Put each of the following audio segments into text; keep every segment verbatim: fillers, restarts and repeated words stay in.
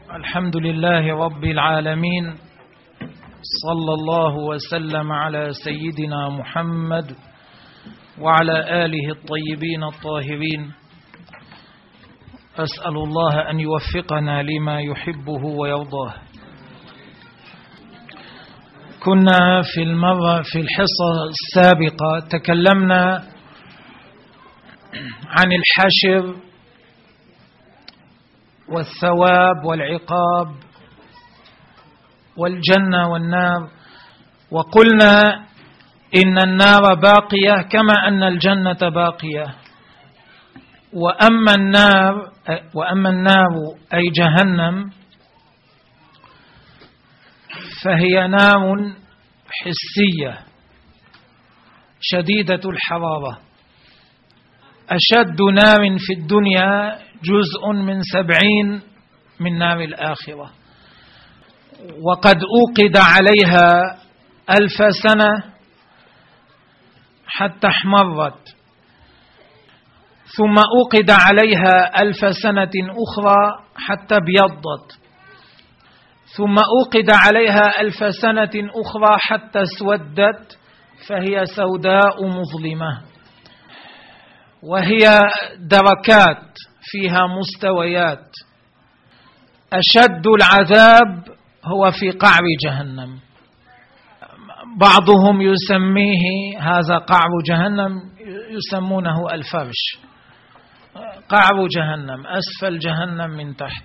الحمد لله رب العالمين، صلى الله وسلم على سيدنا محمد وعلى آله الطيبين الطاهرين. أسأل الله أن يوفقنا لما يحبه ويرضاه. كنا في المرة في الحصة السابقة تكلمنا عن الحشر والثواب والعقاب والجنة والنار، وقلنا إن النار باقية كما أن الجنة باقية، وأما النار وأما النار أي جهنم فهي نار حسية شديدة الحرارة، أشد نار في الدنيا جزء من سبعين من نار الآخرة، وقد أوقد عليها ألف سنة حتى احمرت، ثم أوقد عليها ألف سنة أخرى حتى ابيضت، ثم أوقد عليها ألف سنة أخرى حتى اسودت، فهي سوداء مظلمة، وهي دركات فيها مستويات. أشد العذاب هو في قعر جهنم، بعضهم يسميه هذا قعر جهنم، يسمونه الفرش، قعر جهنم أسفل جهنم من تحت.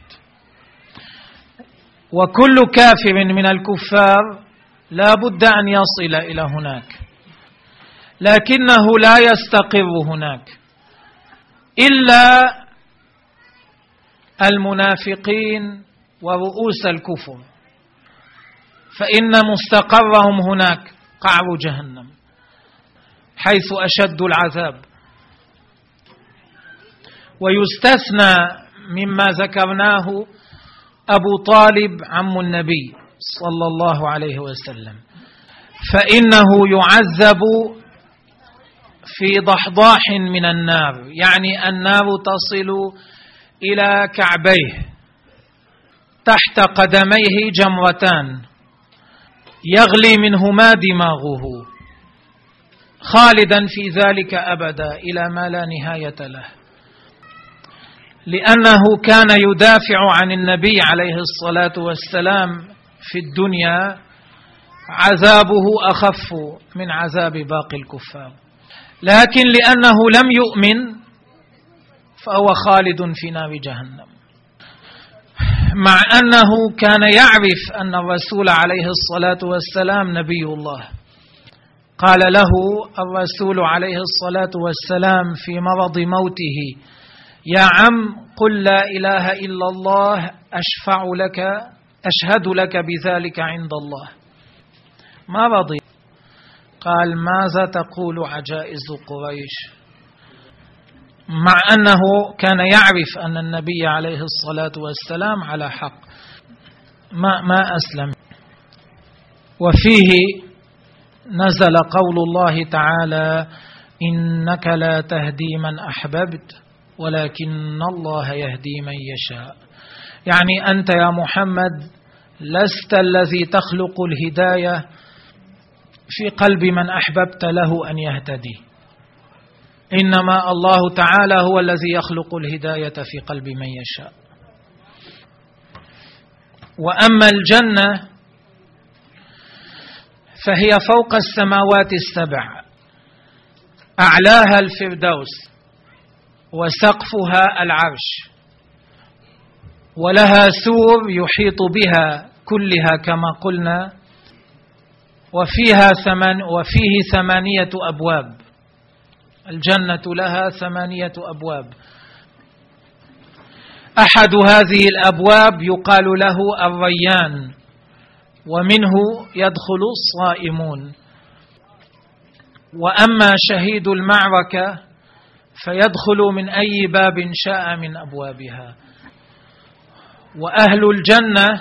وكل كافر من الكفار لا بد أن يصل إلى هناك، لكنه لا يستقر هناك إلا المنافقين ورؤوس الكفر، فإن مستقرهم هناك قعر جهنم حيث أشد العذاب. ويستثنى مما ذكرناه أبو طالب عم النبي صلى الله عليه وسلم، فإنه يعذب في ضحضاح من النار، يعني النار تصل إلى كعبيه، تحت قدميه جمرتان يغلي منهما دماغه، خالدا في ذلك أبدا إلى ما لا نهاية له، لأنه كان يدافع عن النبي عليه الصلاة والسلام في الدنيا، عذابه أخف من عذاب باقي الكفار، لكن لأنه لم يؤمن فهو خالد في نار جهنم، مع أنه كان يعرف أن الرسول عليه الصلاة والسلام نبي الله. قال له الرسول عليه الصلاة والسلام في مرض موته: يا عم قل لا إله إلا الله أشفع لك أشهد لك بذلك عند الله. ما رضي، قال: ماذا تقول عجائز قريش؟ مع أنه كان يعرف أن النبي عليه الصلاة والسلام على حق، ما, ما أسلم. وفيه نزل قول الله تعالى: إنك لا تهدي من أحببت ولكن الله يهدي من يشاء، يعني أنت يا محمد لست الذي تخلق الهداية في قلب من أحببت له أن يهتدي، إنما الله تعالى هو الذي يخلق الهداية في قلب من يشاء. وأما الجنة فهي فوق السماوات السبع، أعلاها الفردوس وسقفها العرش، ولها سور يحيط بها كلها كما قلنا، وفيها ثمان وفيه ثمانية أبواب. الجنة لها ثمانية أبواب، أحد هذه الأبواب يقال له الريان، ومنه يدخل الصائمون. وأما شهيد المعركة فيدخل من أي باب شاء من أبوابها. وأهل الجنة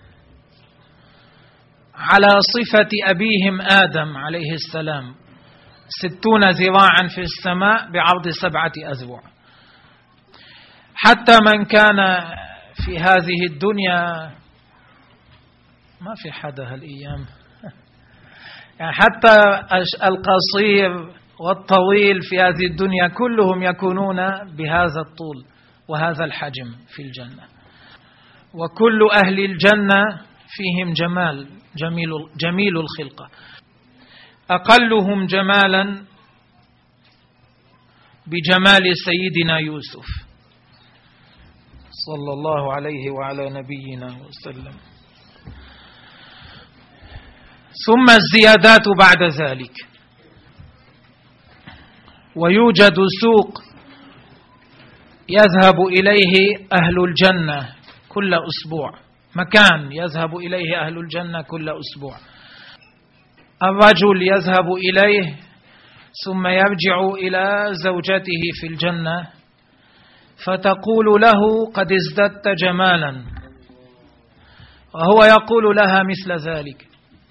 على صفة أبيهم آدم عليه السلام، ستون ذراعا في السماء بعرض سبعة أذرع، حتى من كان في هذه الدنيا ما في حدا هالأيام، يعني حتى القصير والطويل في هذه الدنيا كلهم يكونون بهذا الطول وهذا الحجم في الجنة. وكل أهل الجنة فيهم جمال، جميل, جميل الخلقة. أقلهم جمالا بجمال سيدنا يوسف صلى الله عليه وعلى نبينا وسلم. ثم الزيادات بعد ذلك. ويوجد سوق يذهب إليه أهل الجنة كل أسبوع، مكان يذهب إليه أهل الجنة كل أسبوع. الرجل يذهب إليه ثم يرجع إلى زوجته في الجنة فتقول له قد ازددت جمالا، وهو يقول لها مثل ذلك.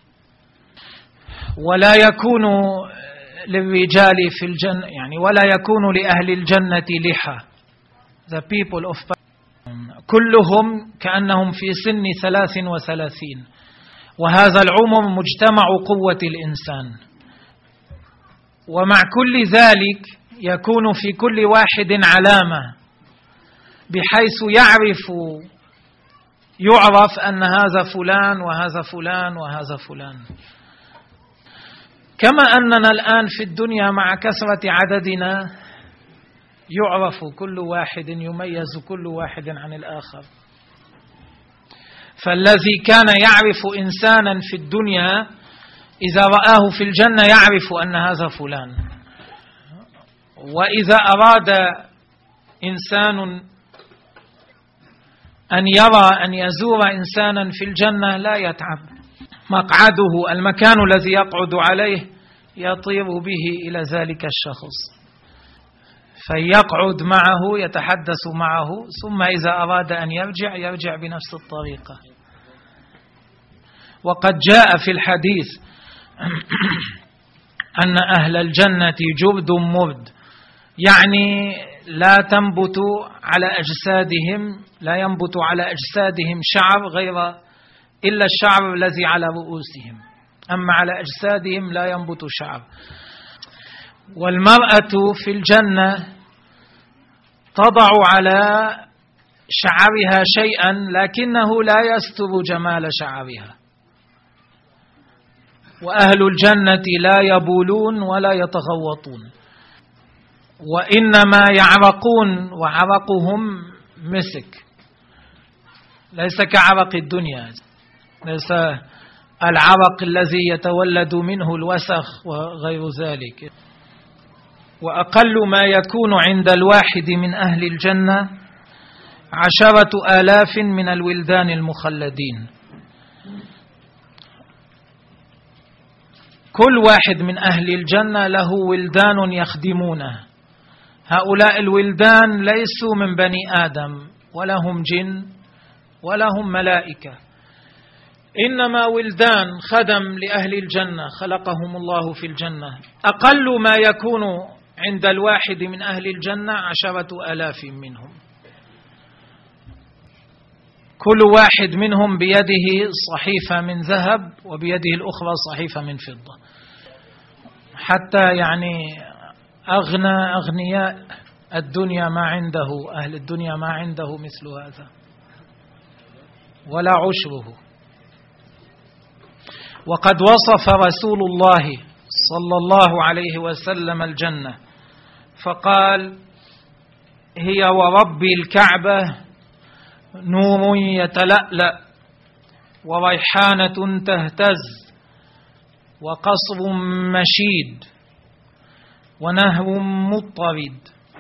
ولا يكون للرجال في الجنة يعني ولا يكون لأهل الجنة لحى. The people of كلهم كأنهم في سن ثلاث وثلاثين، وهذا العمر مجتمع قوة الإنسان. ومع كل ذلك يكون في كل واحد علامة بحيث يعرف يعرف أن هذا فلان وهذا فلان وهذا فلان. كما أننا الآن في الدنيا مع كثرة عددنا يعرف كل واحد، يميز كل واحد عن الآخر. فالذي كان يعرف إنسانا في الدنيا إذا رآه في الجنة يعرف أن هذا فلان. وإذا أراد إنسان أن يرى أن يزور إنسانا في الجنة لا يتعب، مقعده المكان الذي يقعد عليه يطير به إلى ذلك الشخص فيقعد معه يتحدث معه، ثم إذا أراد أن يرجع يرجع بنفس الطريقة. وقد جاء في الحديث أن أهل الجنة جرد مرد، يعني لا تنبت على أجسادهم لا ينبت على أجسادهم شعر غير إلا الشعر الذي على رؤوسهم، أما على أجسادهم لا ينبت شعر. والمرأة في الجنة تضع على شعرها شيئا لكنه لا يستر جمال شعرها. وأهل الجنة لا يبولون ولا يتغوطون، وإنما يعرقون وعرقهم مسك، ليس كعرق الدنيا، ليس العرق الذي يتولد منه الوسخ وغير ذلك. وأقل ما يكون عند الواحد من أهل الجنة عشرة آلاف من الولدان المخلدين. كل واحد من أهل الجنة له ولدان يخدمونه. هؤلاء الولدان ليسوا من بني آدم ولا هم جن ولا هم ملائكة، إنما ولدان خدم لأهل الجنة خلقهم الله في الجنة. أقل ما يكون عند الواحد من أهل الجنة عشرة آلاف منهم. كل واحد منهم بيده صحيفة من ذهب وبيده الأخرى صحيفة من فضة، حتى يعني أغنى أغنياء الدنيا ما عنده أهل الدنيا ما عنده مثل هذا ولا عشره. وقد وصف رسول الله صلى الله عليه وسلم الجنة فقال: هي ورب الكعبة نور يتلألأ وريحانة تهتز وقصر مشيد ونهر مضطرد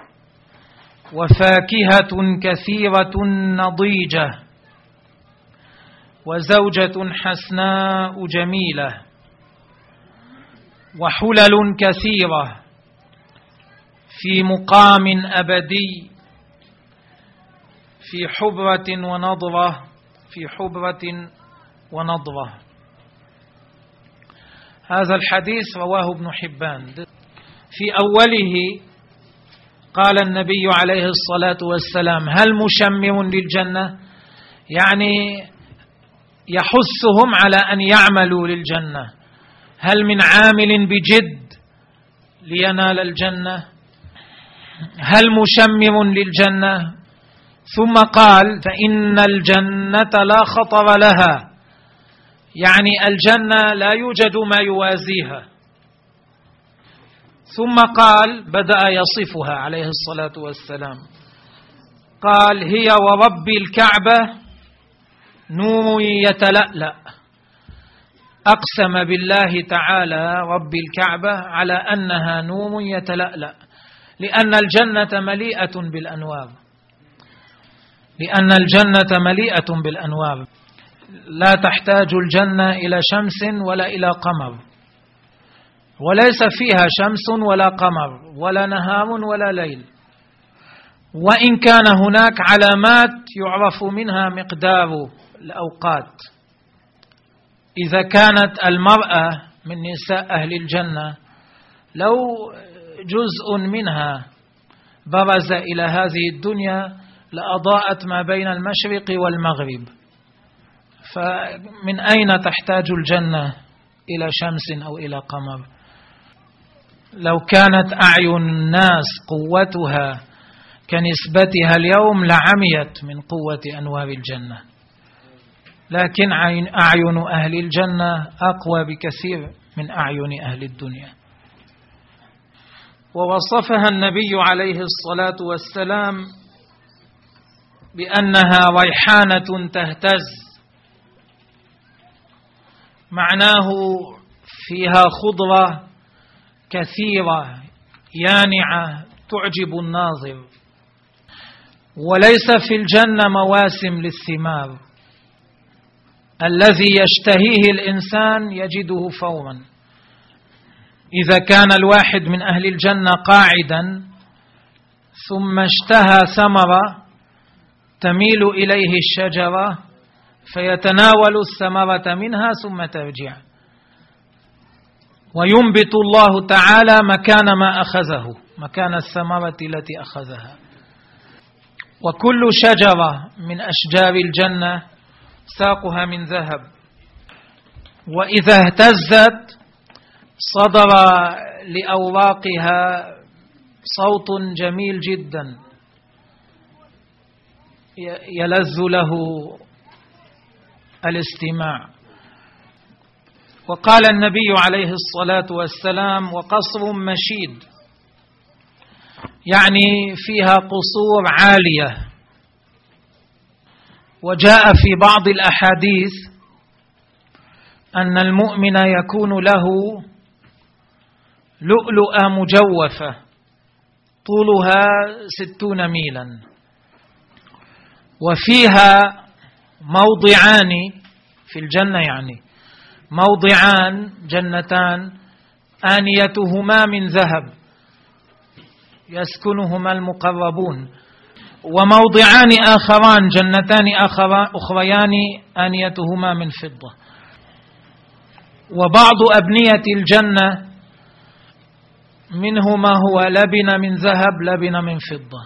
وفاكهة كثيرة نضيجة وزوجة حسناء جميلة وحلل كثيرة في مقام أبدي في حبرة ونضرة في حبرة ونضرة. هذا الحديث رواه ابن حبان. في أوله قال النبي عليه الصلاة والسلام: هل مشمر للجنة؟ يعني يحثهم على أن يعملوا للجنة. هل من عامل بجد لينال الجنة؟ هل مشمم للجنة؟ ثم قال فإن الجنة لا خطر لها، يعني الجنة لا يوجد ما يوازيها. ثم قال بدأ يصفها عليه الصلاة والسلام، قال هي ورب الكعبة نور يتلألأ. أقسم بالله تعالى رب الكعبة على أنها نور يتلألأ، لأن الجنة مليئة بالأنوار، لأن الجنة مليئة بالأنوار، لا تحتاج الجنة إلى شمس ولا إلى قمر، وليس فيها شمس ولا قمر ولا نهار ولا ليل، وإن كان هناك علامات يعرف منها مقدار الأوقات. إذا كانت المرأة من نساء أهل الجنة لو جزء منها برز إلى هذه الدنيا لأضاءت ما بين المشرق والمغرب، فمن أين تحتاج الجنة إلى شمس أو إلى قمر؟ لو كانت أعين الناس قوتها كنسبتها اليوم لعميت من قوة أنوار الجنة، لكن أعين أهل الجنة أقوى بكثير من أعين أهل الدنيا. ووصفها النبي عليه الصلاة والسلام بأنها ريحانة تهتز، معناه فيها خضرة كثيرة يانعة تعجب الناظر. وليس في الجنة مواسم للثمار، الذي يشتهيه الإنسان يجده فورا. إذا كان الواحد من أهل الجنة قاعدا ثم اشتهى ثمرة تميل إليه الشجرة فيتناول الثمرة منها ثم ترجع، وينبت الله تعالى مكان ما أخذه، مكان الثمرة التي أخذها. وكل شجرة من أشجار الجنة ساقها من ذهب، وإذا اهتزت صدر لأوراقها صوت جميل جدا يلذ له الاستماع. وقال النبي عليه الصلاة والسلام وقصر مشيد، يعني فيها قصور عالية. وجاء في بعض الأحاديث أن المؤمن يكون له لؤلؤة مجوفة طولها ستون ميلا، وفيها موضعان في الجنة، يعني موضعان جنتان آنيتهما من ذهب يسكنهما المقربون، وموضعان آخران جنتان أخريان آنيتهما من فضة. وبعض أبنية الجنة منه ما هو لبن من ذهب لبن من فضة.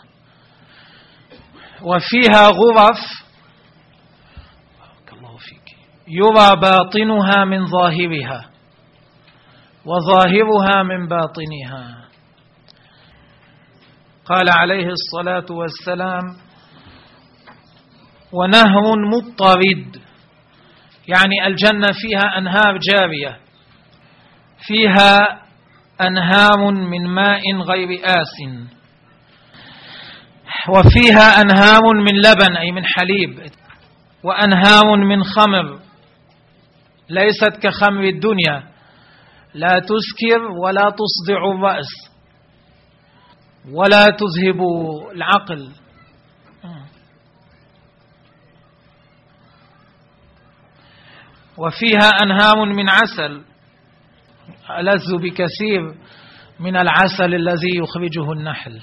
وفيها غرف يرى باطنها من ظاهرها وظاهرها من باطنها. قال عليه الصلاة والسلام ونهر مضطرد، يعني الجنة فيها أنهار جارية، فيها أنهار من ماء غير آسن، وفيها أنهار من لبن أي من حليب، وأنهار من خمر ليست كخمر الدنيا، لا تسكر ولا تصدع الرأس ولا تذهب العقل. وفيها أنهار من عسل ألذ بكثير من العسل الذي يخرجه النحل.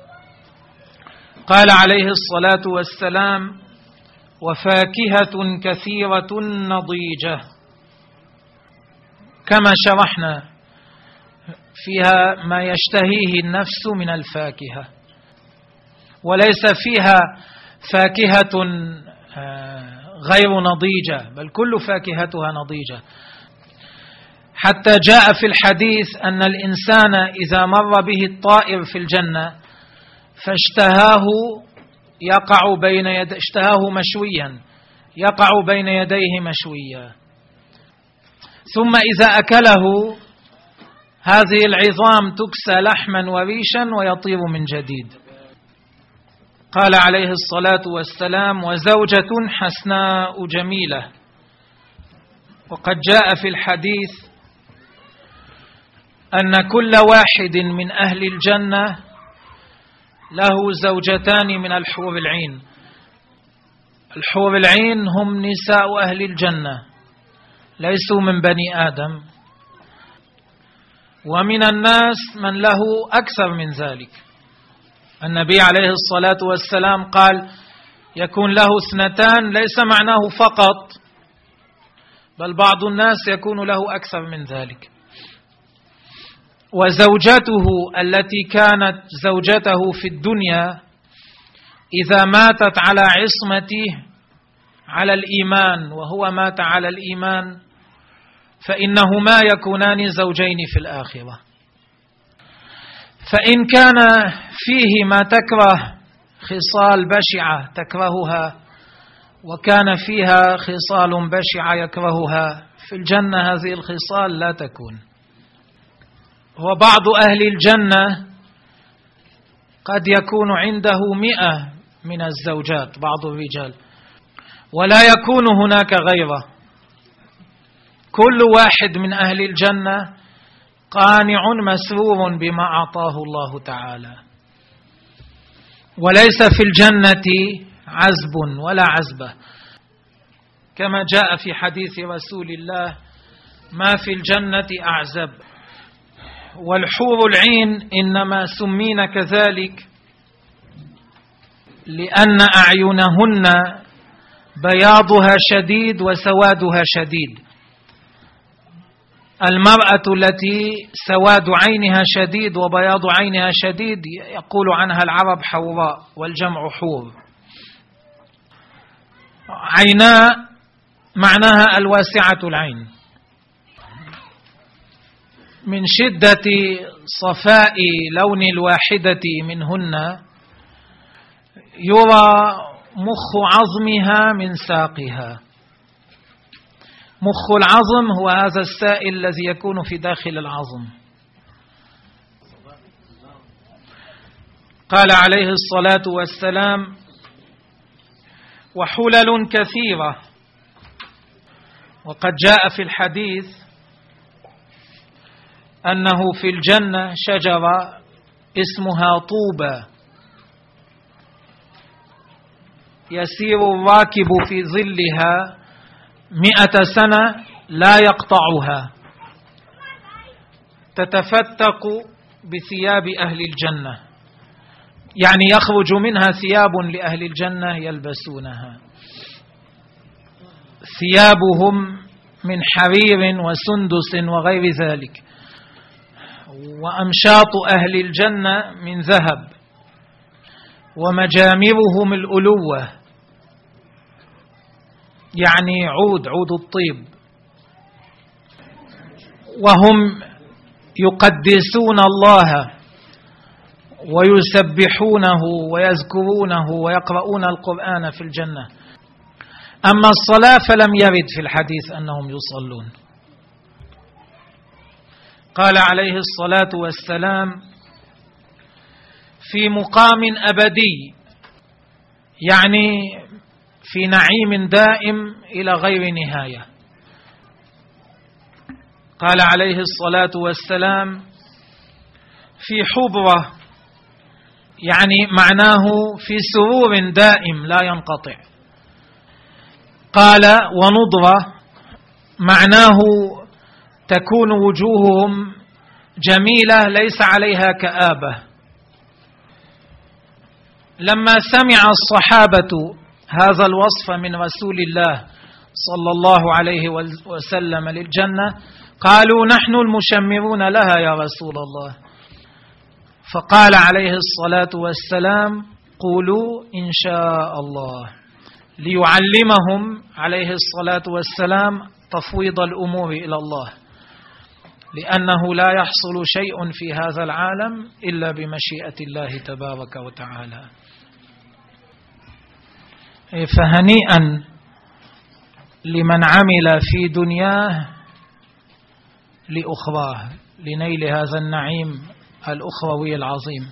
قال عليه الصلاة والسلام وفاكهة كثيرة نضيجة، كما شرحنا فيها ما يشتهيه النفس من الفاكهة، وليس فيها فاكهة غير نضيجة، بل كل فاكهتها نضيجة، حتى جاء في الحديث أن الإنسان إذا مر به الطائر في الجنة فاشتهاه يقع بين يد اشتهاه مشويا يقع بين يديه مشويا، ثم إذا أكله هذه العظام تكسى لحما وريشا ويطير من جديد. قال عليه الصلاة والسلام: وزوجة حسناء جميلة. وقد جاء في الحديث أن كل واحد من أهل الجنة له زوجتان من الحور العين. الحور العين هم نساء أهل الجنة، ليسوا من بني آدم، ومن الناس من له أكثر من ذلك. النبي عليه الصلاة والسلام قال: يكون له اثنتان، ليس معناه فقط، بل بعض الناس يكون له أكثر من ذلك. وزوجته التي كانت زوجته في الدنيا إذا ماتت على عصمته على الإيمان وهو مات على الإيمان فإنهما يكونان زوجين في الآخرة. فإن كان فيه ما تكره خصال بشعة تكرهها وكان فيها خصال بشعة يكرهها، في الجنة هذه الخصال لا تكون. وبعض أهل الجنة قد يكون عنده مئة من الزوجات، بعض الرجال، ولا يكون هناك غيره. كل واحد من أهل الجنة قانع مسرور بما أعطاه الله تعالى، وليس في الجنة عزب ولا عزبة، كما جاء في حديث رسول الله: ما في الجنة أعزب. والحور العين إنما سمين كذلك لأن أعينهن بياضها شديد وسوادها شديد. المرأة التي سواد عينها شديد وبياض عينها شديد يقول عنها العرب حوراء، والجمع حور. عيناء معناها الواسعة العين، من شدة صفاء لون الواحدة منهن يرى مخ عظمها من ساقها. مخ العظم هو هذا السائل الذي يكون في داخل العظم. قال عليه الصلاة والسلام: وحلل كثيرة. وقد جاء في الحديث أنه في الجنة شجرة اسمها طوبى، يسير الراكب في ظلها مئة سنة لا يقطعها، تتفتق بثياب أهل الجنة، يعني يخرج منها ثياب لأهل الجنة يلبسونها. ثيابهم من حرير وسندس وغير ذلك، وأمشاط أهل الجنة من ذهب، ومجامرهم الألوة، يعني عود عود الطيب. وهم يقدسون الله ويسبحونه ويذكرونه ويقرؤون القرآن في الجنة. أما الصلاة فلم يرد في الحديث أنهم يصلون. قال عليه الصلاة والسلام: في مقام أبدي، يعني في نعيم دائم إلى غير نهاية. قال عليه الصلاة والسلام: في حبرة، يعني معناه في سرور دائم لا ينقطع. قال: ونضرة، معناه تكون وجوههم جميلة ليس عليها كآبة. لما سمع الصحابة هذا الوصف من رسول الله صلى الله عليه وسلم للجنة قالوا: نحن المشمرون لها يا رسول الله. فقال عليه الصلاة والسلام: قولوا إن شاء الله. ليعلمهم عليه الصلاة والسلام تفويض الأمور إلى الله، لأنه لا يحصل شيء في هذا العالم إلا بمشيئة الله تبارك وتعالى. فهنيئا لمن عمل في دنياه لأخراه لنيل هذا النعيم الأخروي العظيم.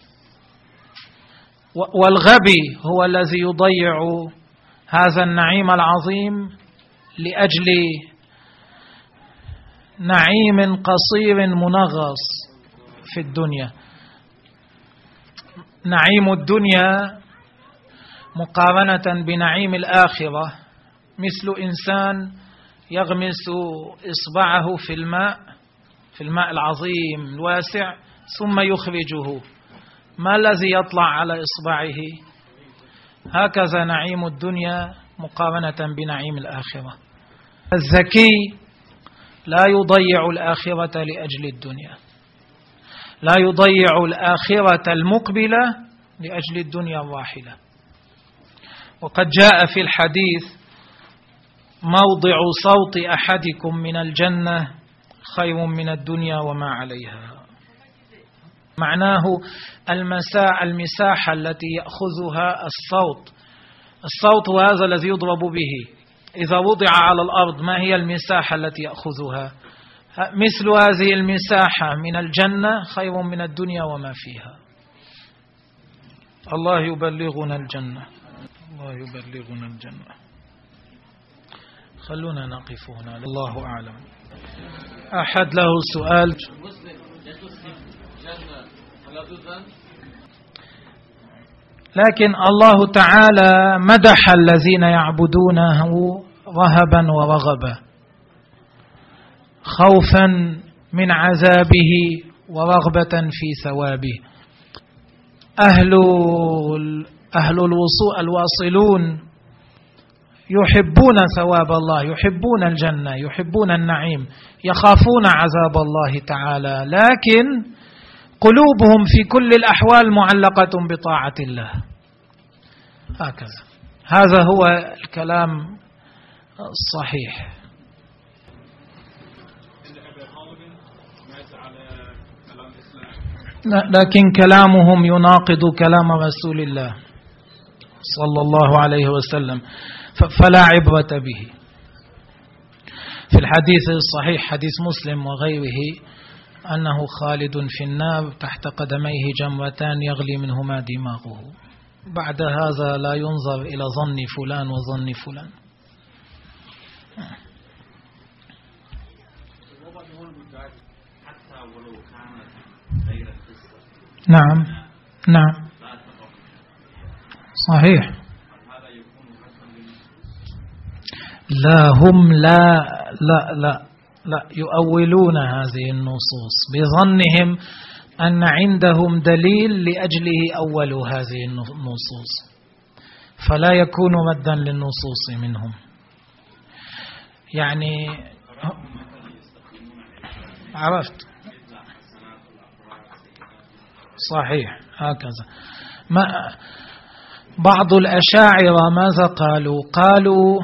والغبي هو الذي يضيع هذا النعيم العظيم لأجل نعيم قصير منغص في الدنيا. نعيم الدنيا مقارنة بنعيم الآخرة مثل إنسان يغمس إصبعه في الماء في الماء العظيم الواسع ثم يخرجه، ما الذي يطلع على إصبعه؟ هكذا نعيم الدنيا مقارنة بنعيم الآخرة. الذكي لا يضيع الآخرة لأجل الدنيا، لا يضيع الآخرة المقبلة لأجل الدنيا الراحلة. وقد جاء في الحديث: موضع صوت أحدكم من الجنة خير من الدنيا وما عليها. معناه المساحة المساحة التي يأخذها الصوت. الصوت هذا الذي يضرب به إذا وضع على الأرض ما هي المساحة التي يأخذها؟ مثل هذه المساحة من الجنة خير من الدنيا وما فيها. الله يبلغنا الجنة، الله يبلغنا الجنة. خلونا نقف هنا، الله أعلم. أحد له سؤال؟ لكن الله تعالى مدح الذين يعبدونه رهبا ورغبا، خوفا من عذابه ورغبة في ثوابه. أهل أهل الوصول الواصلون يحبون ثواب الله، يحبون الجنة، يحبون النعيم، يخافون عذاب الله تعالى، لكن قلوبهم في كل الأحوال معلقة بطاعة الله. هكذا، هذا هو الكلام الصحيح. لكن كلامهم يناقض كلام رسول الله صلى الله عليه وسلم، فلا عبرة به. في الحديث الصحيح حديث مسلم وغيره أنه خالد في النار تحت قدميه جمرتان يغلي منهما دماغه. بعد هذا لا ينظر إلى ظن فلان وظن فلان. نعم نعم صحيح. لا هم لا لا لا لا يؤولون هذه النصوص بظنهم أن عندهم دليل لأجله أولوا هذه النصوص، فلا يكون مدا للنصوص منهم. يعني عرفت صحيح هكذا. ما بعض الأشاعرة ماذا قالوا؟ قالوا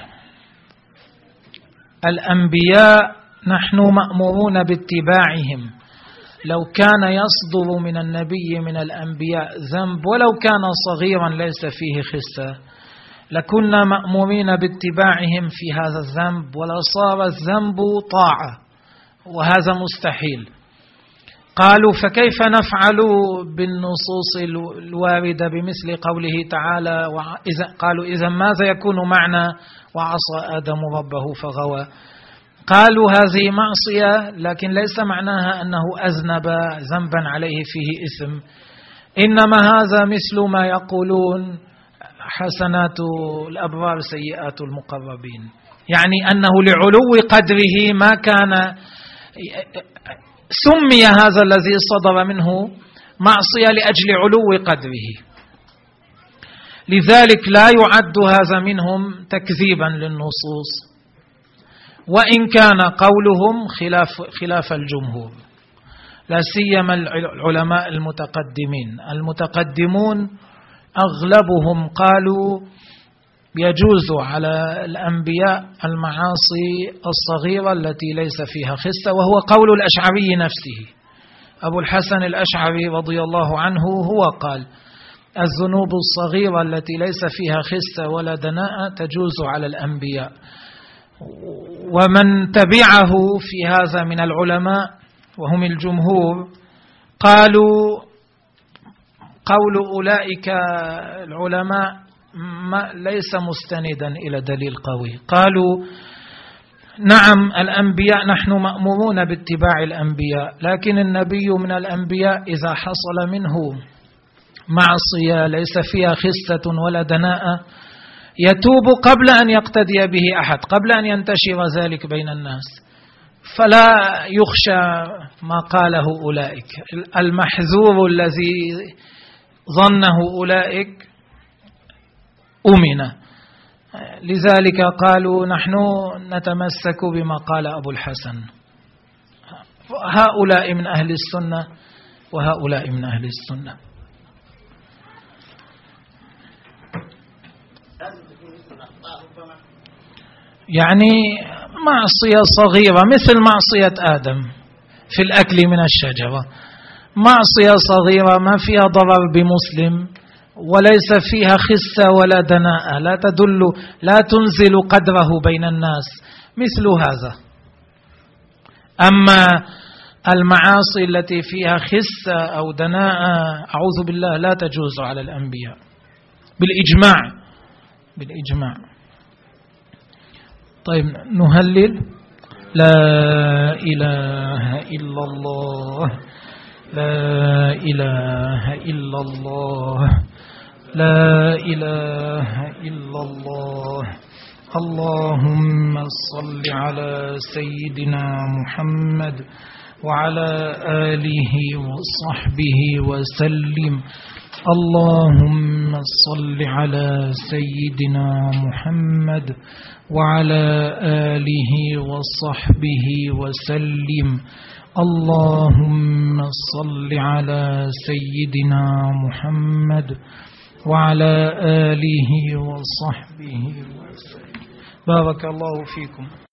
الأنبياء نحن مأمورون باتباعهم، لو كان يصدر من النبي من الأنبياء ذنب ولو كان صغيرا ليس فيه خسة لكنا مأمورين باتباعهم في هذا الذنب ولا صار الذنب طاعة، وهذا مستحيل. قالوا فكيف نفعل بالنصوص الواردة بمثل قوله تعالى؟ قالوا إذا ماذا يكون معنى وعصى آدم ربه فغوى؟ قالوا هذه معصية، لكن ليس معناها أنه أذنب ذنبا عليه فيه إثم، إنما هذا مثل ما يقولون حسنات الأبرار سيئات المقربين، يعني أنه لعلو قدره ما كان سمي هذا الذي صدر منه معصية لأجل علو قدره، لذلك لا يعد هذا منهم تكذيبا للنصوص، وإن كان قولهم خلاف خلاف الجمهور، لا سيما العلماء المتقدمين. المتقدمون أغلبهم قالوا يجوز على الأنبياء المعاصي الصغيرة التي ليس فيها خسة، وهو قول الأشعري نفسه. أبو الحسن الأشعري رضي الله عنه هو قال: الذنوب الصغيرة التي ليس فيها خسة ولا دناءة تجوز على الأنبياء. ومن تبعه في هذا من العلماء وهم الجمهور قالوا قول أولئك العلماء ما ليس مستندا إلى دليل قوي. قالوا: نعم الأنبياء نحن مأمورون باتباع الأنبياء، لكن النبي من الأنبياء إذا حصل منه معصية ليس فيها خسة ولا دناءة يتوب قبل أن يقتدي به أحد، قبل أن ينتشر ذلك بين الناس، فلا يخشى ما قاله أولئك. المحذور الذي ظنه أولئك أمن، لذلك قالوا: نحن نتمسك بما قال أبو الحسن. هؤلاء من أهل السنة وهؤلاء من أهل السنة. يعني معصية صغيرة مثل معصية آدم في الأكل من الشجرة، معصية صغيرة ما فيها ضرر بمسلم وليس فيها خسة ولا دناءة، لا تدل لا تنزل قدره بين الناس، مثل هذا. أما المعاصي التي فيها خسة أو دناءة أعوذ بالله لا تجوز على الأنبياء بالإجماع بالإجماع. طيب نهلل: لا إله إلا الله، لا إله إلا الله، لا إله إلا الله. اللهم صل على سيدنا محمد وعلى آله وصحبه وسلم. اللهم صل على سيدنا محمد وعلى آله وصحبه وسلم. اللهم صل على سيدنا محمد وعلى آله وصحبه وسلم. بارك الله فيكم.